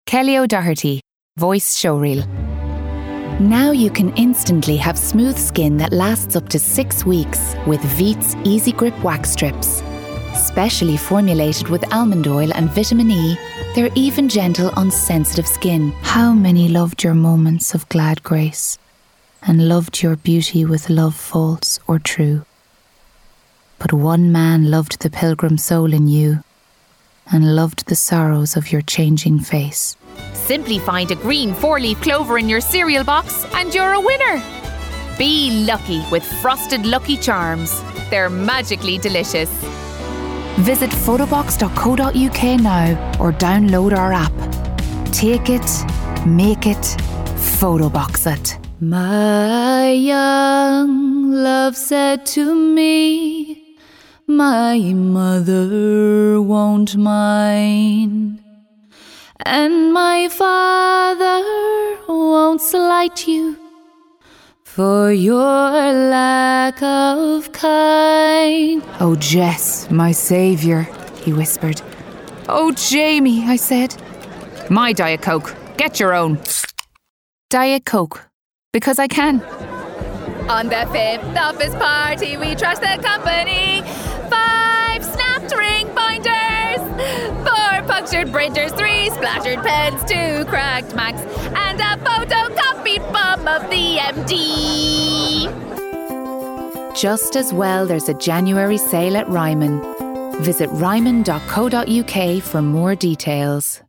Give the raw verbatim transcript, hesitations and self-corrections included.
Kelly O'Doherty, voice showreel. Now you can instantly have smooth skin that lasts up to six weeks with Veet's Easy Grip Wax Strips. Specially formulated with almond oil and vitamin E, they're even gentle on sensitive skin. How many loved your moments of glad grace and loved your beauty with love false or true? But one man loved the pilgrim soul in you and loved the sorrows of your changing face. Simply find a green four-leaf clover in your cereal box and you're a winner. Be lucky with Frosted Lucky Charms. They're magically delicious. Visit photobox dot co dot uk now or download our app. Take it, make it, photobox it. My young love said to me, my mother won't mind, and my father won't slight you for your lack of kind. Oh, Jess, my saviour, he whispered. Oh, Jamie, I said. My Diet Coke. Get your own. Diet Coke. Because I can. On the fifth office party, we trashed the company. Five snapped ring binders, four punctured printers, three splattered pens, two cracked Macs, and a photocopied bomb of the M D. Just as well, there's a January sale at Ryman. Visit ryman dot co dot uk for more details.